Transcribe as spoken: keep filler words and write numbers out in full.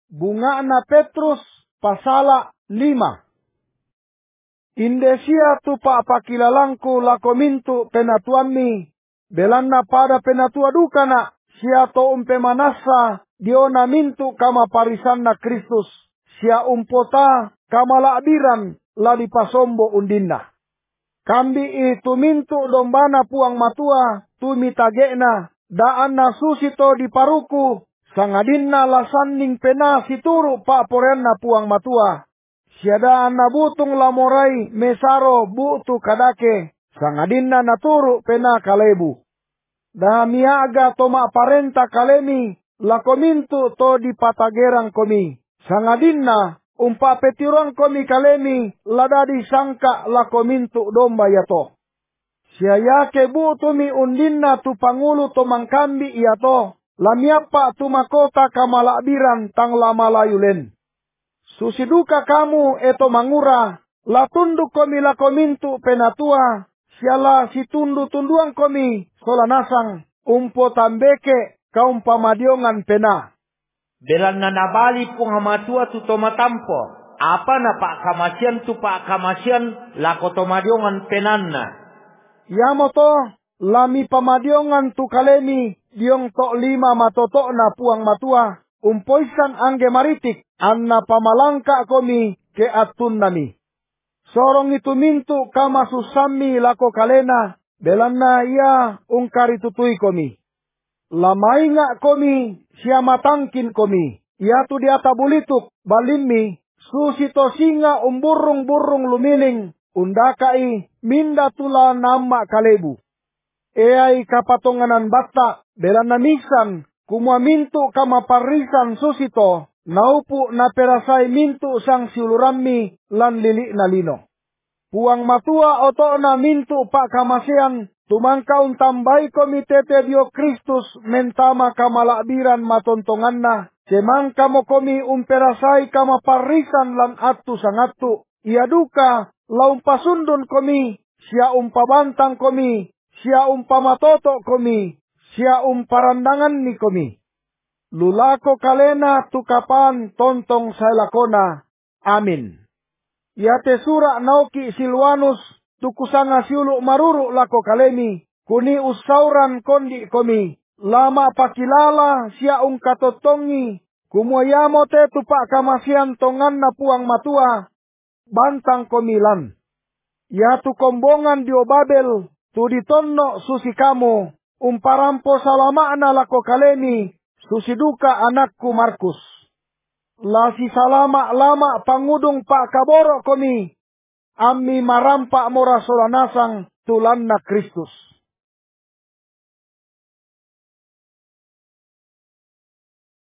Bunga na Petrus pasala lima. Indesia tu pa pakilalangku lakomintu penatuanmi. Belanna pada penatua duka na sia to umpe manasa diona mintu kama parisanna Kristus. Sia umpota kama labiran ladi pasombo undinna. Kambi itu mintu dombana puang matua tu mitagena daan na susito di paruku sangadinna lasanning pena situru pa porenna puang matua. Siadaan na butung lamorai mesaro butu kadake sangadinna naturu pena kalebu. Damiaga toma parenta kalemi lakomintu to di patagerang komi. Sangadinna umpa petiron komi kalemi ladadi sangka lakomintu domba yato. Siayake butumi undinna tu pangulu to mangkambi yato. Lamiapa tu makota kamalabiran tang lamalayulen. Susiduka kamu eto mangura, la tunduk komi la komintu penatua, siala si tundu tunduang komi, sola nasang, umpo tambeke, kaum pamadiongan pena. Belan na nabali pung hamatua tu tomatampo, apa na pak kamasian tu pak kamasian, lako tomadiongan penanna. Yamoto, lami pamadiongan tu kalemi, diong tok lima matotok na puang matua, umpoisan angge maritik, anna pamalangka komi ke atun nami. Sorong itu mintu kama susami lako kalena, belanna ia ungkari tutui komi. Lamai nga komi, siya matangkin komi. Ia tu diata bulituk, balimmi, susito singa umburung-burung lumiling, undakai, minda tula nama kalebu. Eai kapatonganan bata, belanna misan, kumua mintu kama parisan susito, naupu na perasai mintu sang siulurammi lan lili na lino. Puang matua oto na mintu pak kamasean, tumangkaun tambai komitete dio Kristus mentama kamalabiran matontonganna, cemang kamo komi umperasai kama parisan lan atu sangatu, ia duka laum pasundun komi, sia umpabantang komi, sia umpamatoto komi, sia umparandangan ni komi. Lulako kalena tukapan tontong sailakona. Amin. Yate sura nauki Silwanus tukusanga siulu maruru lako kalemi. Kuni usauran kondi komi. Lama pakilala sia ungkatotongi. Kumuayamo te tupak kamasian tongan na puang matua. Bantang komilan. Yatu kombongan dio Babel. Tu ditonno susi kamu. Umparampo salama na lako kalemi. Susiduka anakku Markus. Lasi salama lama pangudung pak kaboro komi. Ami marampak mora solanasang tulanna Kristus.